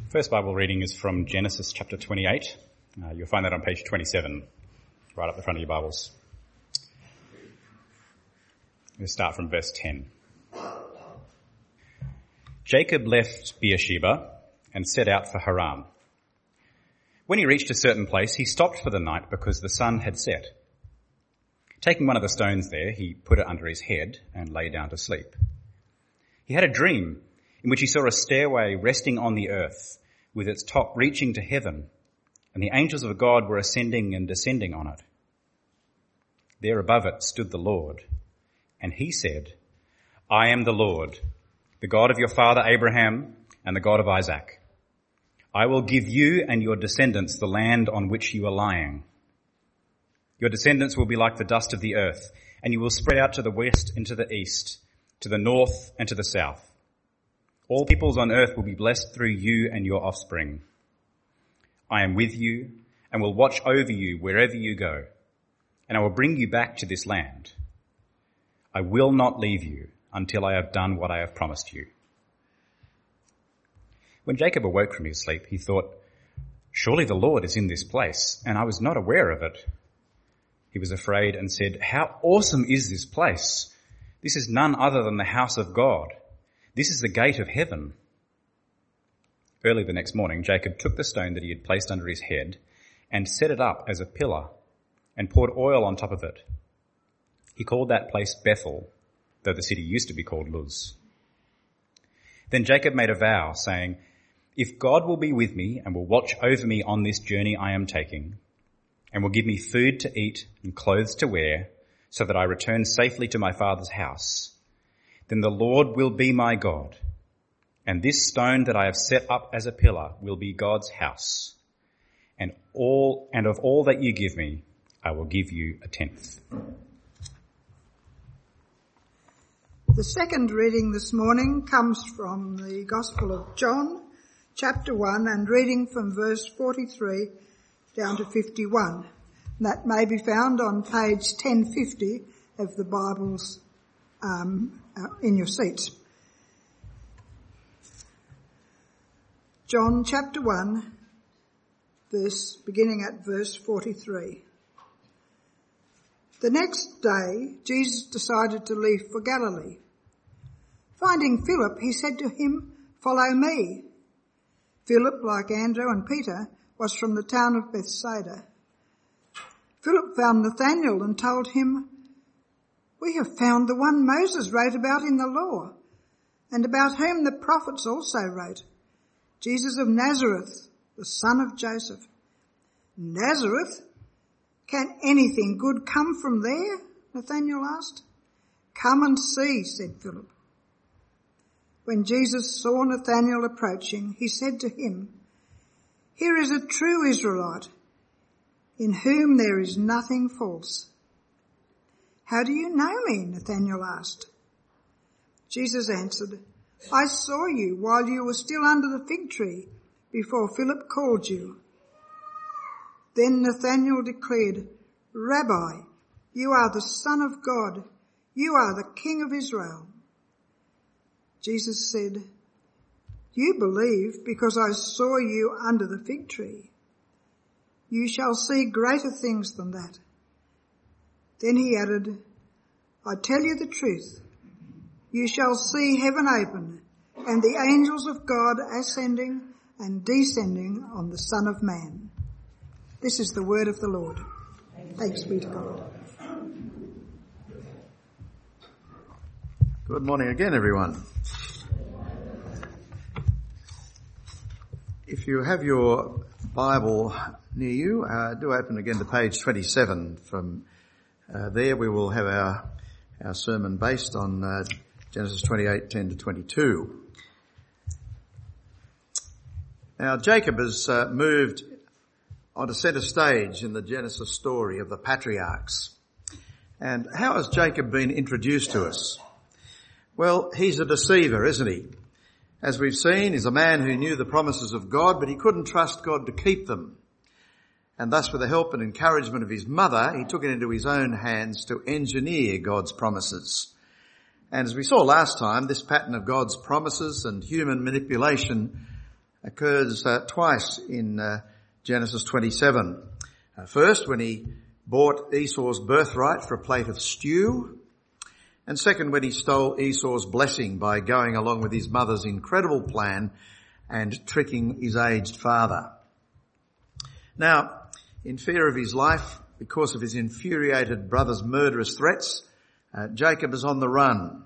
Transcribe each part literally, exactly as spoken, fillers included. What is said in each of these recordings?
First Bible reading is from Genesis chapter twenty-eight. Uh, you'll find that on page twenty-seven, right up the front of your Bibles. We'll start from verse ten. Jacob left Beersheba and set out for Haran. When he reached a certain place, he stopped for the night because the sun had set. Taking one of the stones there, he put it under his head and lay down to sleep. He had a dream in which he saw a stairway resting on the earth, with its top reaching to heaven, and the angels of God were ascending and descending on it. There above it stood the Lord, and he said, I am the Lord, the God of your father Abraham and the God of Isaac. I will give you and your descendants the land on which you are lying. Your descendants will be like the dust of the earth, and you will spread out to the west and to the east, to the north and to the south. All peoples on earth will be blessed through you and your offspring. I am with you and will watch over you wherever you go, and I will bring you back to this land. I will not leave you until I have done what I have promised you. When Jacob awoke from his sleep, he thought, surely the Lord is in this place, and I was not aware of it. He was afraid and said, how awesome is this place? This is none other than the house of God. This is the gate of heaven. Early the next morning, Jacob took the stone that he had placed under his head and set it up as a pillar and poured oil on top of it. He called that place Bethel, though the city used to be called Luz. Then Jacob made a vow, saying, if God will be with me and will watch over me on this journey I am taking, and will give me food to eat and clothes to wear, so that I return safely to my father's house, then the Lord will be my God, and this stone that I have set up as a pillar will be God's house, and all and of all that you give me, I will give you a tenth. The second reading this morning comes from the Gospel of John, chapter one, and reading from verse forty-three down to fifty-one. That may be found on page ten fifty of the Bibles um, uh, in your seats. John chapter one, verse beginning at verse forty-three. The next day, Jesus decided to leave for Galilee. Finding Philip, he said to him, follow me. Philip, like Andrew and Peter, was from the town of Bethsaida. Philip found Nathanael and told him, we have found the one Moses wrote about in the law, and about whom the prophets also wrote, Jesus of Nazareth, the son of Joseph. Nazareth? Can anything good come from there? Nathanael asked. Come and see, said Philip. When Jesus saw Nathanael approaching, he said to him, here is a true Israelite, in whom there is nothing false. How do you know me? Nathanael asked. Jesus answered, I saw you while you were still under the fig tree, before Philip called you. Then Nathanael declared, Rabbi, you are the Son of God. You are the King of Israel. Jesus said, you believe because I saw you under the fig tree. You shall see greater things than that. Then he added, I tell you the truth. You shall see heaven open and the angels of God ascending and descending on the Son of Man. This is the word of the Lord. Thanks be to God. Good morning again, everyone. If you have your Bible near you, uh, do open again to page twenty-seven. From uh, there we will have our our sermon based on uh, Genesis twenty-eight, ten to twenty-two. Now Jacob has uh, moved onto centre stage in the Genesis story of the patriarchs. And how has Jacob been introduced to us? Well, he's a deceiver, isn't he? As we've seen, he's a man who knew the promises of God, but he couldn't trust God to keep them. And thus, with the help and encouragement of his mother, he took it into his own hands to engineer God's promises. And as we saw last time, this pattern of God's promises and human manipulation occurs uh, twice in uh, Genesis twenty-seven. Uh, first, when he bought Esau's birthright for a plate of stew, and second, when he stole Esau's blessing by going along with his mother's incredible plan and tricking his aged father. Now, in fear of his life, because of his infuriated brother's murderous threats, uh, Jacob is on the run.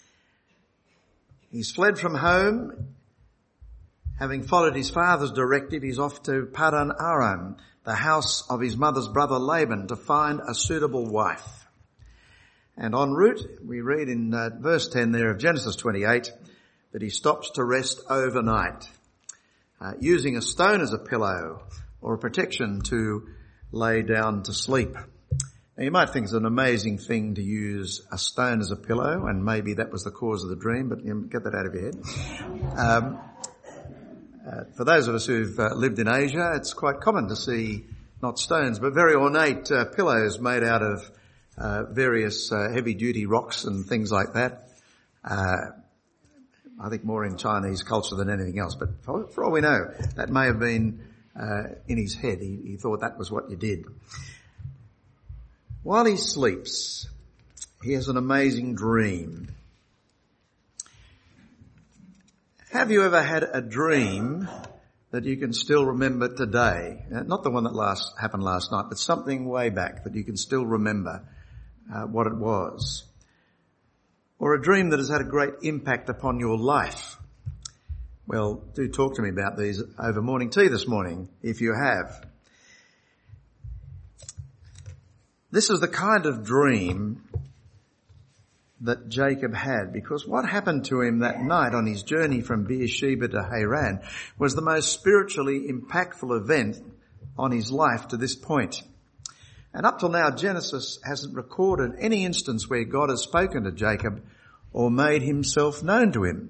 He's fled from home. Having followed his father's directive, he's off to Padan Aram, the house of his mother's brother Laban, to find a suitable wife. And en route, we read in uh, verse ten there of Genesis twenty-eight that he stops to rest overnight, uh, using a stone as a pillow or a protection to lay down to sleep. Now you might think it's an amazing thing to use a stone as a pillow, and maybe that was the cause of the dream, but you know, get that out of your head. Um, uh, for those of us who've uh, lived in Asia, it's quite common to see not stones, but very ornate uh, pillows made out of uh, various uh, heavy-duty rocks and things like that. Uh, I think more in Chinese culture than anything else, but for, for all we know, that may have been uh, in his head. He, he thought that was what you did. While he sleeps, he has an amazing dream. Have you ever had a dream that you can still remember today? Uh, not the one that last happened last night, but something way back that you can still remember uh, what it was. Or a dream that has had a great impact upon your life. Well, do talk to me about these over morning tea this morning, if you have. This is the kind of dream that Jacob had, because what happened to him that night on his journey from Beersheba to Haran was the most spiritually impactful event on his life to this point. And up till now, Genesis hasn't recorded any instance where God has spoken to Jacob or made himself known to him.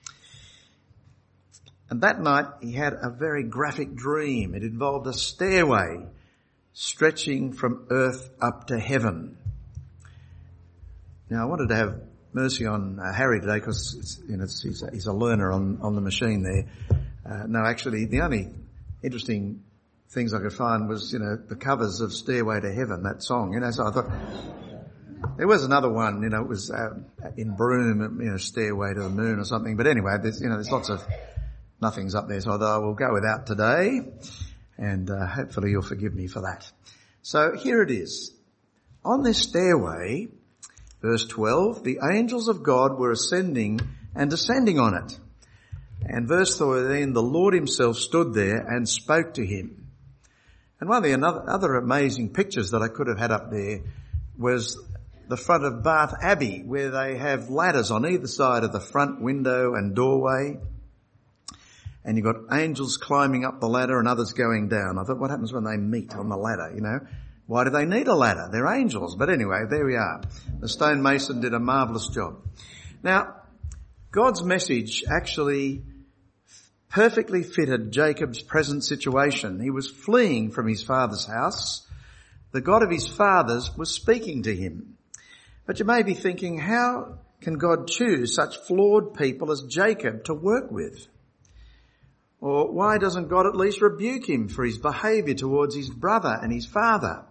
And that night he had a very graphic dream. It involved a stairway stretching from earth up to heaven. Now I wanted to have mercy on uh, Harry today because you know, it's, he's, a, he's a learner on, on the machine there. Uh, no, actually the only interesting things I could find was, you know, the covers of Stairway to Heaven, that song, you know, so I thought, there was another one, you know, it was uh, in Broome, you know, Stairway to the Moon or something, but anyway, there's, you know, there's lots of nothings up there, so I thought I will go without today, and uh, hopefully you'll forgive me for that. So here it is. On this stairway, verse twelve, the angels of God were ascending and descending on it. And verse thirteen, the Lord himself stood there and spoke to him. And one of the another, other amazing pictures that I could have had up there was the front of Bath Abbey, where they have ladders on either side of the front window and doorway. And you've got angels climbing up the ladder and others going down. I thought, what happens when they meet on the ladder, you know? Why do they need a ladder? They're angels. But anyway, there we are. The stonemason did a marvellous job. Now, God's message actually perfectly fitted Jacob's present situation. He was fleeing from his father's house. The God of his fathers was speaking to him. But you may be thinking, how can God choose such flawed people as Jacob to work with? Or why doesn't God at least rebuke him for his behaviour towards his brother and his father?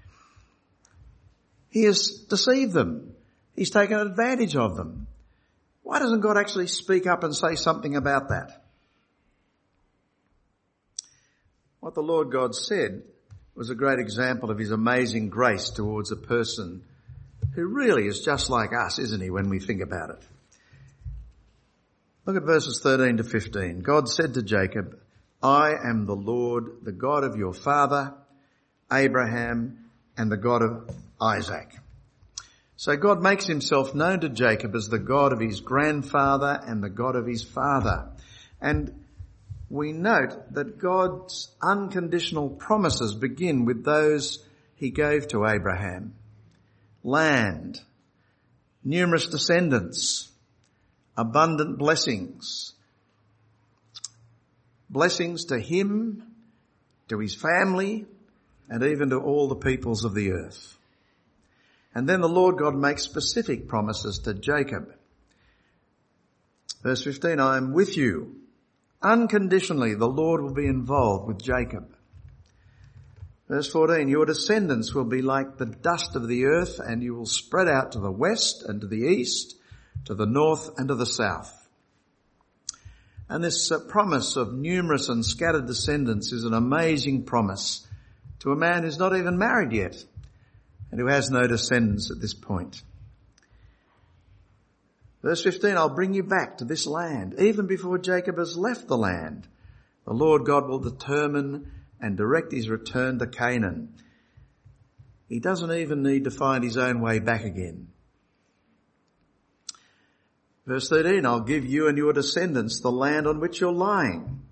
He has deceived them. He's taken advantage of them. Why doesn't God actually speak up and say something about that? What the Lord God said was a great example of his amazing grace towards a person who really is just like us, isn't he, when we think about it? Look at verses thirteen to fifteen. God said to Jacob, I am the Lord, the God of your father, Abraham, and the God of Isaac. So God makes himself known to Jacob as the God of his grandfather and the God of his father. And we note that God's unconditional promises begin with those he gave to Abraham. Land, numerous descendants, abundant blessings. Blessings to him, to his family, and even to all the peoples of the earth. And then the Lord God makes specific promises to Jacob. Verse fifteen, I am with you Unconditionally, the Lord will be involved with Jacob. Verse fourteen, your descendants will be like the dust of the earth, and you will spread out to the west and to the east, to the north and to the south. And this uh, promise of numerous and scattered descendants is an amazing promise to a man who's not even married yet and who has no descendants at this point. Verse fifteen, I'll bring you back to this land. Even before Jacob has left the land, the Lord God will determine and direct his return to Canaan. He doesn't even need to find his own way back again. Verse thirteen, I'll give you and your descendants the land on which you're lying.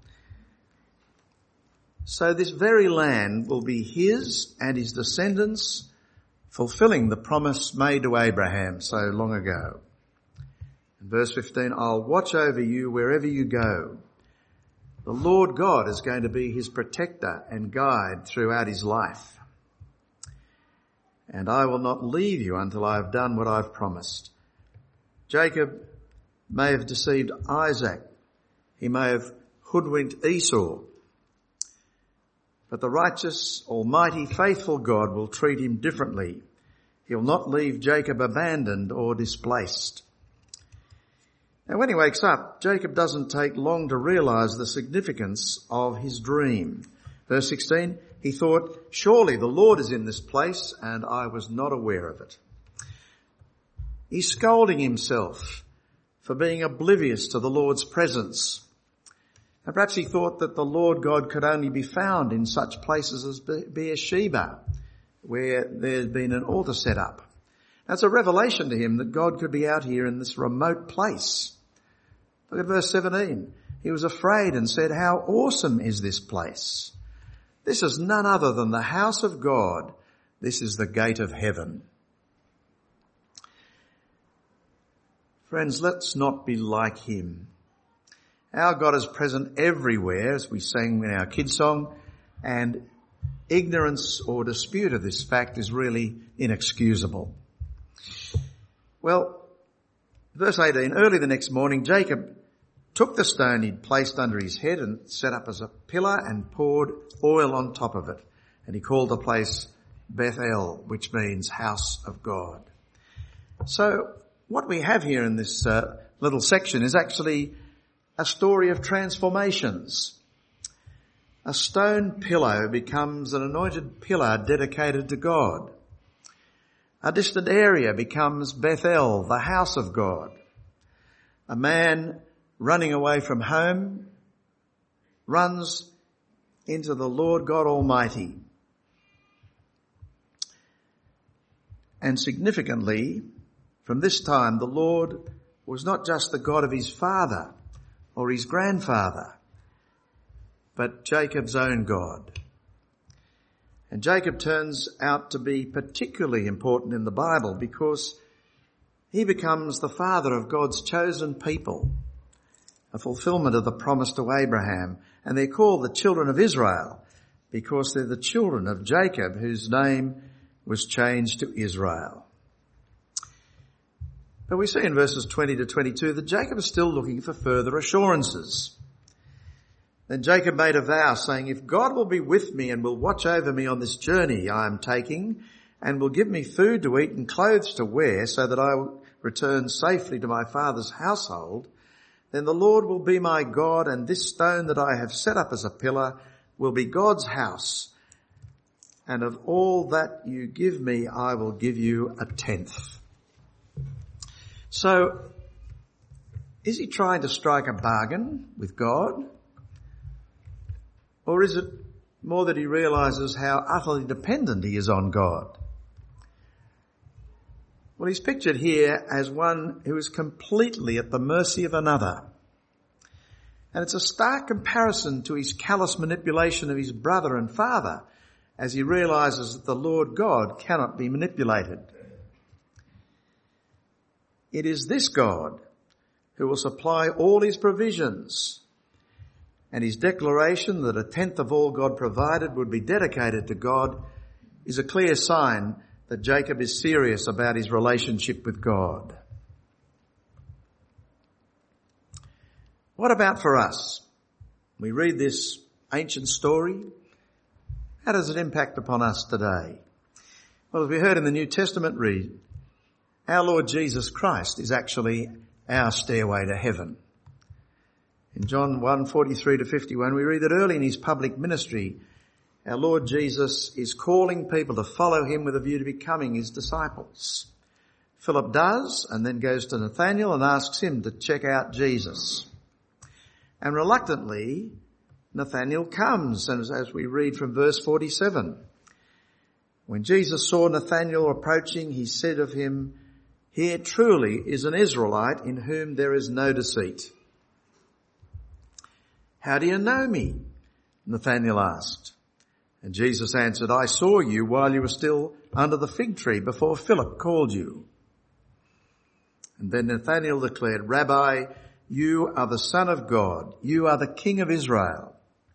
So this very land will be his and his descendants, fulfilling the promise made to Abraham so long ago. In verse fifteen, I'll watch over you wherever you go. The Lord God is going to be his protector and guide throughout his life. And I will not leave you until I have done what I've promised. Jacob may have deceived Isaac. He may have hoodwinked Esau. But the righteous, almighty, faithful God will treat him differently. He'll not leave Jacob abandoned or displaced. Now when he wakes up, Jacob doesn't take long to realise the significance of his dream. Verse sixteen, he thought, surely the Lord is in this place and I was not aware of it. He's scolding himself for being oblivious to the Lord's presence. And perhaps he thought that the Lord God could only be found in such places as Beersheba, where there's been an altar set up. That's a revelation to him that God could be out here in this remote place. Look at verse seventeen. He was afraid and said, how awesome is this place? This is none other than the house of God. This is the gate of heaven. Friends, let's not be like him. Our God is present everywhere, as we sang in our kids' song, and ignorance or dispute of this fact is really inexcusable. Well, verse eighteen, early the next morning, Jacob took the stone he'd placed under his head and set up as a pillar and poured oil on top of it. And he called the place Bethel, which means house of God. So what we have here in this uh, little section is actually a story of transformations. A stone pillow becomes an anointed pillar dedicated to God. A distant area becomes Bethel, the house of God. A man running away from home runs into the Lord God Almighty. And significantly, from this time, the Lord was not just the God of his father or his grandfather, but Jacob's own God. And Jacob turns out to be particularly important in the Bible because he becomes the father of God's chosen people, a fulfillment of the promise to Abraham. And they're called the children of Israel because they're the children of Jacob, whose name was changed to Israel. But we see in verses twenty to twenty-two that Jacob is still looking for further assurances. Then Jacob made a vow, saying, if God will be with me and will watch over me on this journey I am taking, and will give me food to eat and clothes to wear, so that I will return safely to my father's household, then the Lord will be my God, and this stone that I have set up as a pillar will be God's house. And of all that you give me, I will give you a tenth. So, is he trying to strike a bargain with God? Or is it more that he realises how utterly dependent he is on God? Well, he's pictured here as one who is completely at the mercy of another. And it's a stark comparison to his callous manipulation of his brother and father, as he realises that the Lord God cannot be manipulated. It is this God who will supply all his provisions, and his declaration that a tenth of all God provided would be dedicated to God is a clear sign that Jacob is serious about his relationship with God. What about for us? We read this ancient story. How does it impact upon us today? Well, as we heard in the New Testament read, our Lord Jesus Christ is actually our stairway to heaven. In John one, forty-three to fifty-one, we read that early in his public ministry, our Lord Jesus is calling people to follow him with a view to becoming his disciples. Philip does, and then goes to Nathanael and asks him to check out Jesus. And reluctantly, Nathanael comes, and as we read from verse forty-seven, when Jesus saw Nathanael approaching, he said of him, "Here truly is an Israelite in whom there is no deceit." "How do you know me?" Nathanael asked. And Jesus answered, "I saw you while you were still under the fig tree before Philip called you." And then Nathanael declared, "Rabbi, you are the Son of God. You are the King of Israel."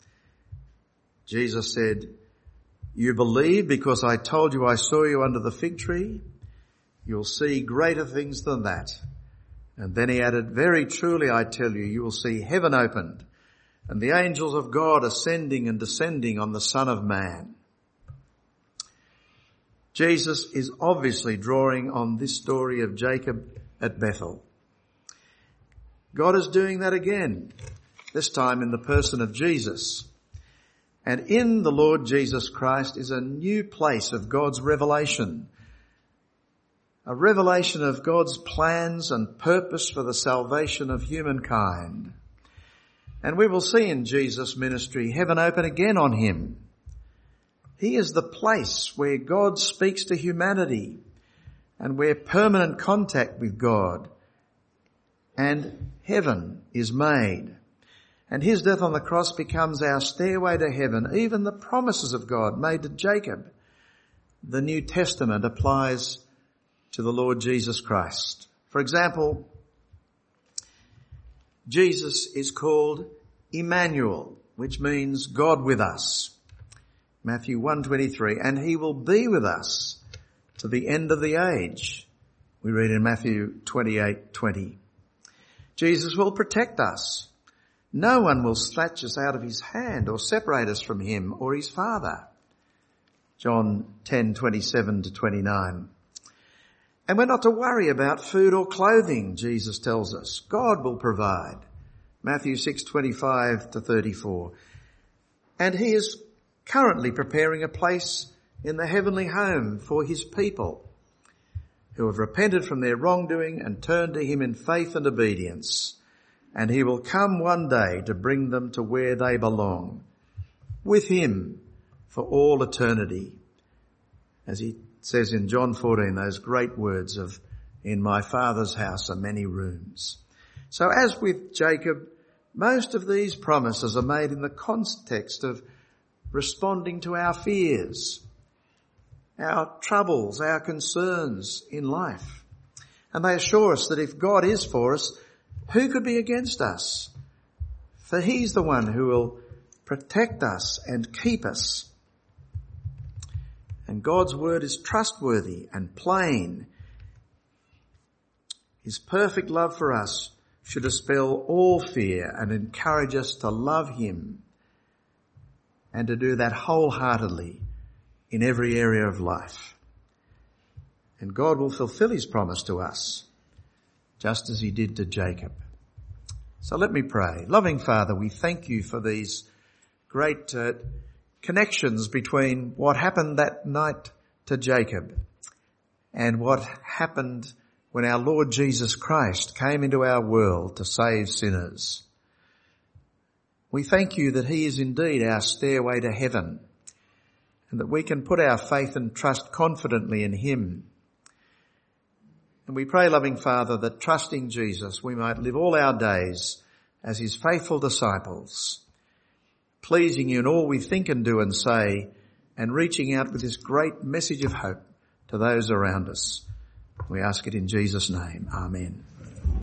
Jesus said, "You believe because I told you I saw you under the fig tree? You'll see greater things than that." And then he added, "Very truly I tell you, you will see heaven opened and the angels of God ascending and descending on the Son of Man." Jesus is obviously drawing on this story of Jacob at Bethel. God is doing that again, this time in the person of Jesus. And in the Lord Jesus Christ is a new place of God's revelation, a revelation of God's plans and purpose for the salvation of humankind. And we will see in Jesus' ministry heaven open again on him. He is the place where God speaks to humanity and where permanent contact with God and heaven is made. And his death on the cross becomes our stairway to heaven. Even the promises of God made to Jacob, the New Testament applies to the Lord Jesus Christ. For example, Jesus is called Emmanuel, which means God with us. Matthew one twenty-three, and he will be with us to the end of the age. We read in Matthew twenty-eight twenty. Jesus will protect us. No one will snatch us out of his hand or separate us from him or his Father. John ten twenty-seven to twenty-nine. And we're not to worry about food or clothing, Jesus tells us. God will provide. Matthew six twenty-five to thirty-four. And he is currently preparing a place in the heavenly home for his people who have repented from their wrongdoing and turned to him in faith and obedience. And he will come one day to bring them to where they belong, with him for all eternity. As he says in John fourteen, those great words of, "In my Father's house are many rooms." So as with Jacob, most of these promises are made in the context of responding to our fears, our troubles, our concerns in life. And they assure us that if God is for us, who could be against us? For he's the one who will protect us and keep us. And God's word is trustworthy and plain. His perfect love for us should dispel all fear and encourage us to love him and to do that wholeheartedly in every area of life. And God will fulfill his promise to us, just as he did to Jacob. So let me pray. Loving Father, we thank you for these great uh, connections between what happened that night to Jacob and what happened when our Lord Jesus Christ came into our world to save sinners. We thank you that he is indeed our stairway to heaven and that we can put our faith and trust confidently in him. And we pray, loving Father, that trusting Jesus, we might live all our days as his faithful disciples, pleasing you in all we think and do and say, and reaching out with this great message of hope to those around us. We ask it in Jesus' name. Amen.